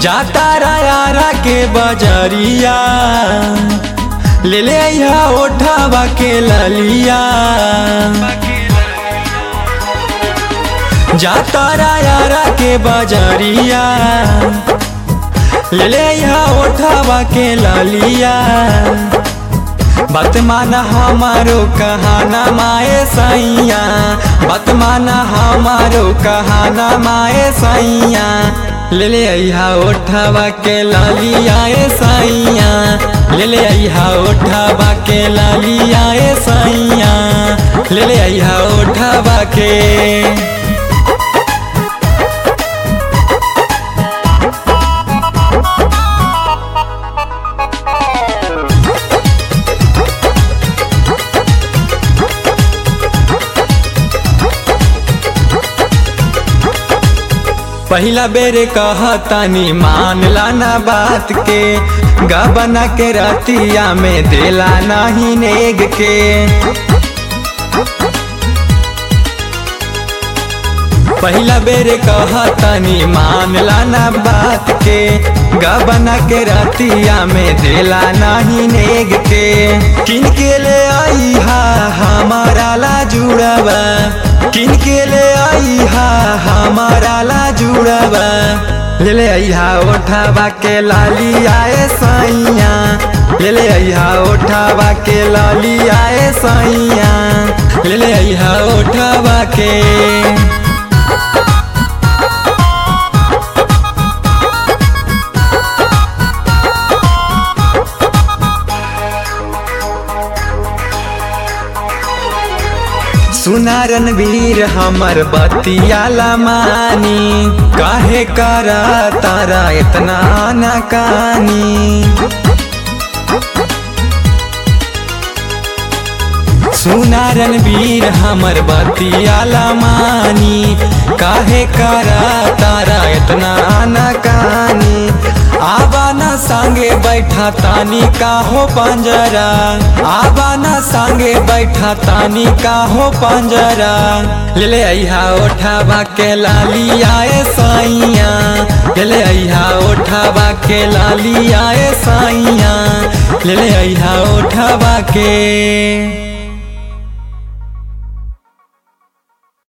जाता रायारा के बजरिया ले ले यहाँ ओठावा के ललिया। जाता रायारा के बजरिया ले ले यहाँ ओठावा के ललिया। बात माना हमारो कहाना माए सैया, बात माना हमारो कहाना माए सैया। ले ले अइहा ओठावा के लालिया ए सैया, ले ले अइहा ओठावा के लालिया ए सैया, ले ले अइहा ओठावा के। पहिला बेरे कहतानी मान लाना बात के, गबना के रतिया में देला नहीं नेग के। पहिला बेरे कहतानी मान लाना बात के, गबना के रतिया में देला नहीं नेग के। किन के ले अइहा हमारा ला जुड़वा, किन के ले अइहा हमारा ला जुड़वा। ले ले अइहा ओठावा के लालिया ए सैया, ले ले अइहा ओठावा के लालिया ए सैया, ले ले अइहा ओठावा के। सुना रणवीर हमर बतियाला मानी, काहे करा तारा इतना नाकानी। सुना रणवीर हमर बतियाला मानी, काहे करा तारा इतना नाकानी। आबाना संगे बैठा तानी का हो पंजरा, आबाना संगे बैठा तानी का हो पंजरा। ले ले अइहा ओठावा के लालिया ए सैया, ले ले अइहा ओठावा के लालिया ए सैया, ले ले अइहा ओठावा के।